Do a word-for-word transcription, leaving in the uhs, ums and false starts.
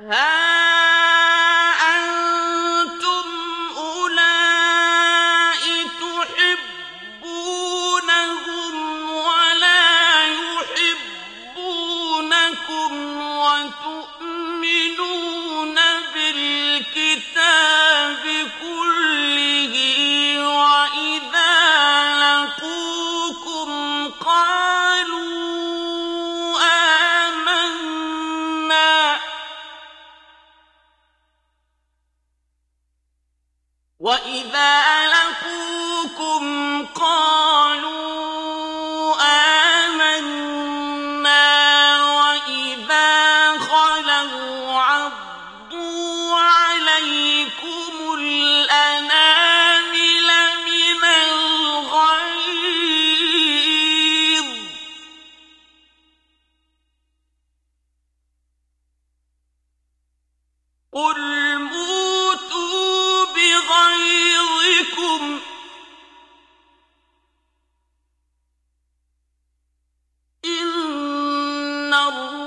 ها أنتم أولئك تحبونهم ولا يحبونكم وتؤمنون بالكتاب كله وإذا لقوكم قالوا آمنا وإذا لقوكم قالوا آمنا وإذا خلوا عضوا عليكم الأنامل من الغيظ قل موتوا بغيظكم إن الله